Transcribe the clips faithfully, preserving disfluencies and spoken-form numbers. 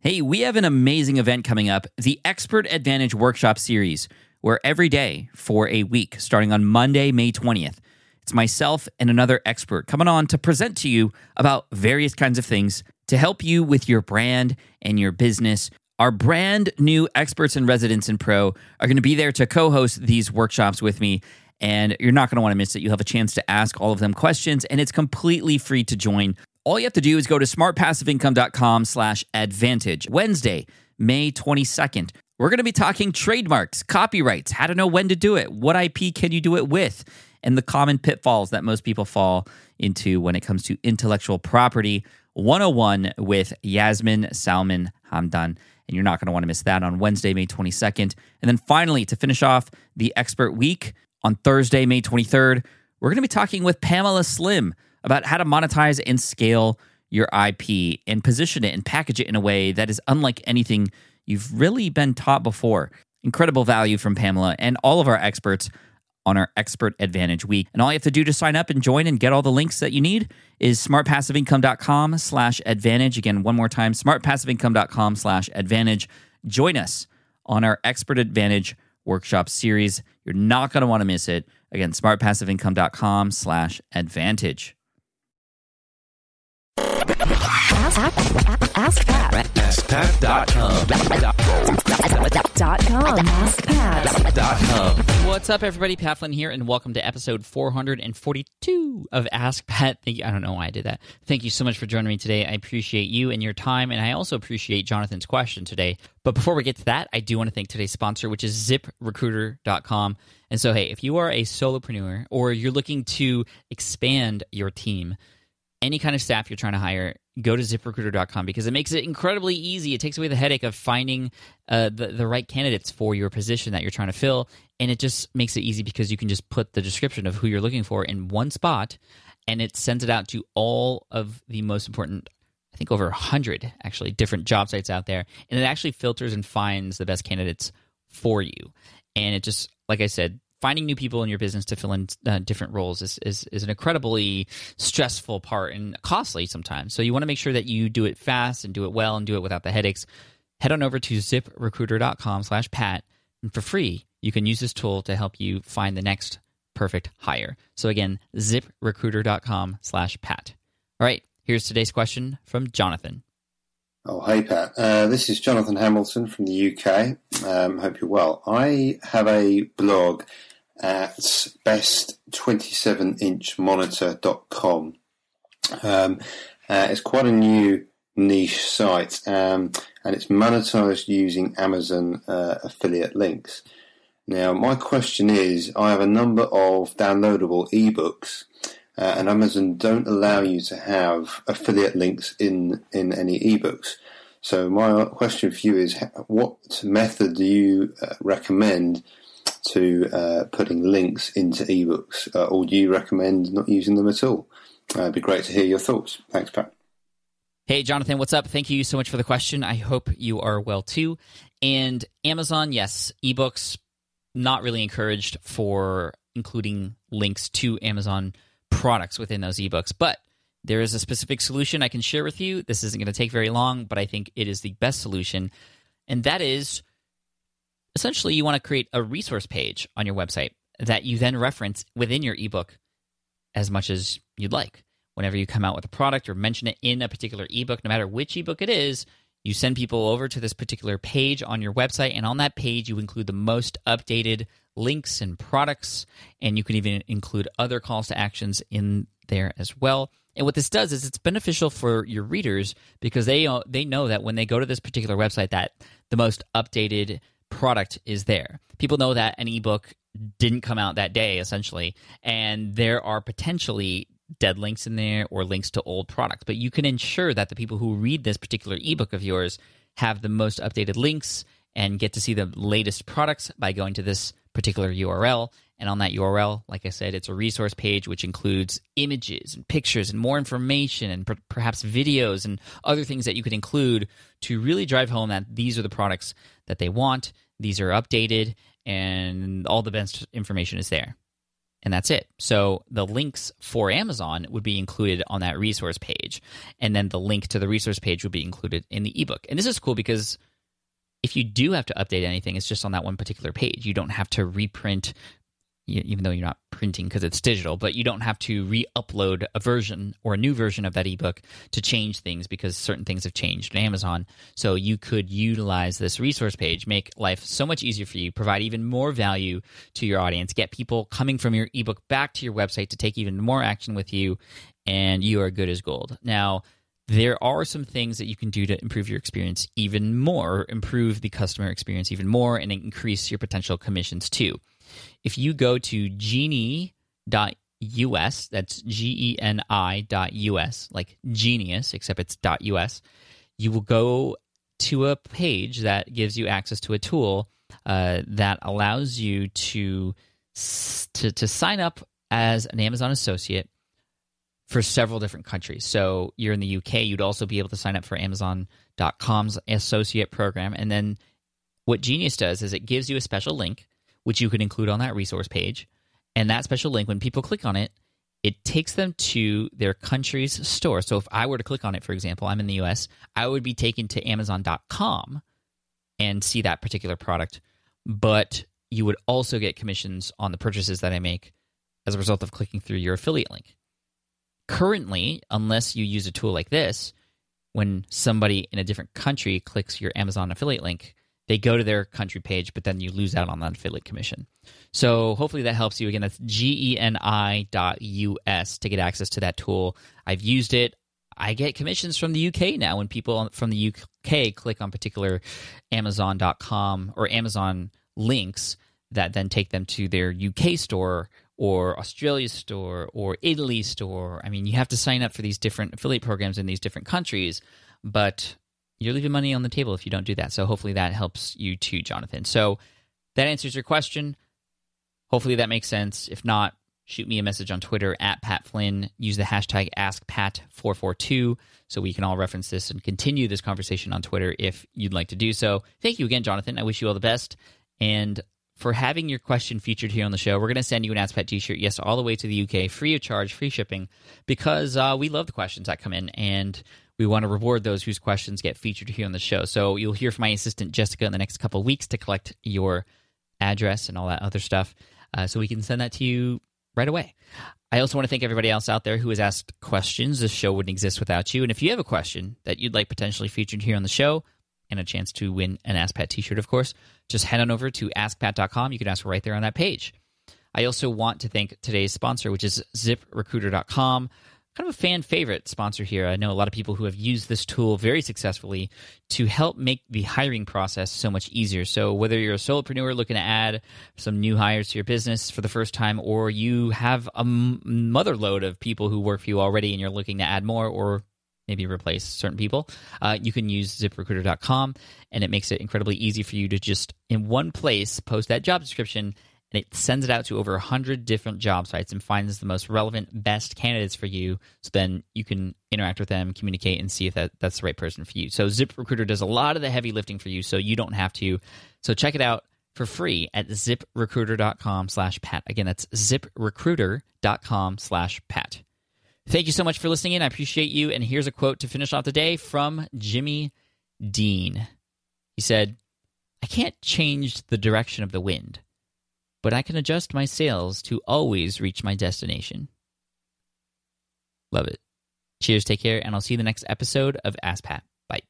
Hey, we have an amazing event coming up, the Expert Advantage Workshop Series, where every day for a week, starting on Monday, May twentieth, it's myself and another expert coming on to present to you about various kinds of things to help you with your brand and your business. Our brand new experts and residents in Pro are going to be there to co-host these workshops with me, and you're not going to want to miss it. You'll have a chance to ask all of them questions, and it's completely free to join. All you have to do is go to smartpassiveincome.com slash advantage. Wednesday, May twenty-second. We're going to be talking trademarks, copyrights, how to know when to do it, what I P can you do it with, and the common pitfalls that most people fall into when it comes to intellectual property one oh one with Yasmin Salman Hamdan. And you're not going to want to miss that on Wednesday, May twenty-second. And then finally, to finish off the Expert Week, on Thursday, May twenty-third, we're going to be talking with Pamela Slim about how to monetize and scale your I P and position it and package it in a way that is unlike anything you've really been taught before. Incredible value from Pamela and all of our experts on our Expert Advantage Week. And all you have to do to sign up and join and get all the links that you need is smartpassiveincome.com slash advantage. Again, one more time, smartpassiveincome.com slash advantage. Join us on our Expert Advantage Workshop Series. You're not going to want to miss it. Again, smartpassiveincome.com slash advantage. Ask, ask, ask Pat. ask pat dot com. Dot com. Ask Pat. Dot com. What's up, everybody? Pat Flynn here, and welcome to episode four hundred forty-two of Ask Pat. Thank you. I don't know why I did that. Thank you so much for joining me today. I appreciate you and your time, and I also appreciate Jonathan's question today. But before we get to that, I do want to thank today's sponsor, which is zip recruiter dot com. And so, hey, if you are a solopreneur or you're looking to expand your team, any kind of staff you're trying to hire, go to zip recruiter dot com because it makes it incredibly easy. It takes away the headache of finding uh, the, the right candidates for your position that you're trying to fill, and it just makes it easy because you can just put the description of who you're looking for in one spot, and it sends it out to all of the most important, I think over one hundred actually, different job sites out there, and it actually filters and finds the best candidates for you. And it just, like I said, finding new people in your business to fill in uh, different roles is, is is an incredibly stressful part and costly sometimes. So you want to make sure that you do it fast and do it well and do it without the headaches. Head on over to zip recruiter dot com slash pat, and for free, you can use this tool to help you find the next perfect hire. So again, zip recruiter dot com slash pat. All right, here's today's question from Jonathan. Oh, hey, Pat. Uh, this is Jonathan Hamilton from the U K. Um, hope you're well. I have a blog at best twenty-seven inch monitor dot com. Um, uh, it's quite a new niche site, um, and it's monetized using Amazon uh, affiliate links. Now, my question is, I have a number of downloadable ebooks, uh, and Amazon don't allow you to have affiliate links in, in any ebooks. So my question for you is, what method do you uh, recommend to uh, putting links into ebooks, uh, or do you recommend not using them at all? Uh, it'd be great to hear your thoughts. Thanks, Pat. Hey, Jonathan, what's up? Thank you so much for the question. I hope you are well, too. And Amazon, yes, ebooks, not really encouraged for including links to Amazon products within those ebooks, but there is a specific solution I can share with you. This isn't going to take very long, but I think it is the best solution, and that is essentially you want to create a resource page on your website that you then reference within your ebook as much as you'd like. Whenever you come out with a product or mention it in a particular ebook, no matter which ebook it is, you send people over to this particular page on your website, and on that page you include the most updated links and products, and you can even include other calls to actions in there as well. And what this does is it's beneficial for your readers because they they know that when they go to this particular website that the most updated product is there. People know that an ebook didn't come out that day, essentially, and there are potentially dead links in there or links to old products. But you can ensure that the people who read this particular ebook of yours have the most updated links and get to see the latest products by going to this particular U R L. And on that U R L, like I said, it's a resource page which includes images and pictures and more information and per- perhaps videos and other things that you could include to really drive home that these are the products that they want, these are updated, and all the best information is there. And that's it. So the links for Amazon would be included on that resource page. And then the link to the resource page would be included in the ebook. And this is cool because if you do have to update anything, it's just on that one particular page. You don't have to reprint, even though you're not printing because it's digital, but you don't have to re-upload a version or a new version of that ebook to change things because certain things have changed in Amazon. So you could utilize this resource page, make life so much easier for you, provide even more value to your audience, get people coming from your ebook back to your website to take even more action with you, and you are good as gold. Now, there are some things that you can do to improve your experience even more, improve the customer experience even more, and increase your potential commissions too. If you go to genie dot U S, that's G E N I dot U S, like genius, except it's .us, you will go to a page that gives you access to a tool uh, that allows you to, to, to sign up as an Amazon associate for several different countries. So you're in the U K, you'd also be able to sign up for Amazon dot com's associate program. And then what Genius does is it gives you a special link, which you could include on that resource page. And that special link, when people click on it, it takes them to their country's store. So if I were to click on it, for example, I'm in the U S, I would be taken to Amazon dot com and see that particular product. But you would also get commissions on the purchases that I make as a result of clicking through your affiliate link. Currently, unless you use a tool like this, when somebody in a different country clicks your Amazon affiliate link, they go to their country page, but then you lose out on that affiliate commission. So hopefully that helps you. Again, that's G E N I dot U S to get access to that tool. I've used it. I get commissions from the U K now when people from the U K click on particular Amazon dot com or Amazon links that then take them to their U K store or Australia store or Italy store. I mean, you have to sign up for these different affiliate programs in these different countries, but you're leaving money on the table if you don't do that. So hopefully that helps you too, Jonathan. So that answers your question. Hopefully that makes sense. If not, shoot me a message on Twitter at Pat Flynn. Use the hashtag Ask Pat four four two so we can all reference this and continue this conversation on Twitter if you'd like to do so. Thank you again, Jonathan. I wish you all the best. And for having your question featured here on the show, we're going to send you an Ask Pat t-shirt, yes, all the way to the U K, free of charge, free shipping, because uh, we love the questions that come in, and we want to reward those whose questions get featured here on the show. So you'll hear from my assistant, Jessica, in the next couple of weeks to collect your address and all that other stuff uh, so we can send that to you right away. I also want to thank everybody else out there who has asked questions. This show wouldn't exist without you. And if you have a question that you'd like potentially featured here on the show and a chance to win an Ask Pat t-shirt, of course, just head on over to ask pat dot com. You can ask right there on that page. I also want to thank today's sponsor, which is zip recruiter dot com. Kind of a fan favorite sponsor here. I know a lot of people who have used this tool very successfully to help make the hiring process so much easier. So whether you're a solopreneur looking to add some new hires to your business for the first time, or you have a mother load of people who work for you already and you're looking to add more or maybe replace certain people, uh, you can use zip recruiter dot com, and it makes it incredibly easy for you to just in one place post that job description, and it sends it out to over one hundred different job sites and finds the most relevant, best candidates for you, so then you can interact with them, communicate, and see if that, that's the right person for you. So ZipRecruiter does a lot of the heavy lifting for you, so you don't have to. So check it out for free at zip recruiter dot com slash pat. Again, that's zip recruiter dot com slash pat. Thank you so much for listening in. I appreciate you. And here's a quote to finish off the day from Jimmy Dean. He said, "I can't change the direction of the wind, but I can adjust my sails to always reach my destination." Love it. Cheers, take care, and I'll see you in the next episode of Ask Pat. Bye.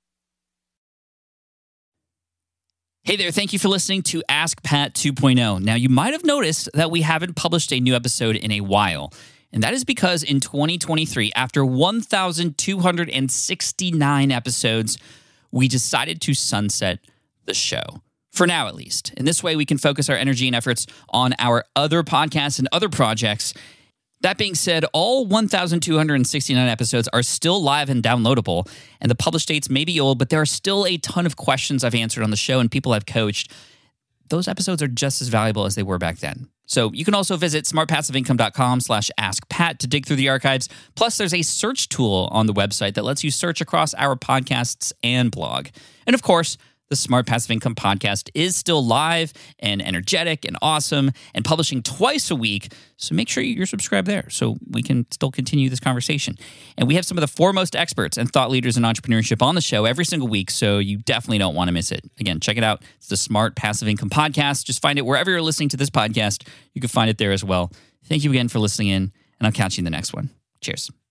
Hey there, thank you for listening to Ask Pat two point oh. Now, you might have noticed that we haven't published a new episode in a while, and that is because in twenty twenty-three, after one thousand two hundred sixty-nine episodes, we decided to sunset the show. For now, at least. In this way, we can focus our energy and efforts on our other podcasts and other projects. That being said, all one thousand two hundred sixty-nine episodes are still live and downloadable, and the published dates may be old, but there are still a ton of questions I've answered on the show and people I've coached. Those episodes are just as valuable as they were back then. So you can also visit smart passive income dot com slash ask pat to dig through the archives. Plus, there's a search tool on the website that lets you search across our podcasts and blog. And of course, The Smart Passive Income Podcast is still live and energetic and awesome and publishing twice a week. So make sure you're subscribed there so we can still continue this conversation. And we have some of the foremost experts and thought leaders in entrepreneurship on the show every single week, so you definitely don't want to miss it. Again, check it out. It's the Smart Passive Income Podcast. Just find it wherever you're listening to this podcast. You can find it there as well. Thank you again for listening in, and I'll catch you in the next one. Cheers.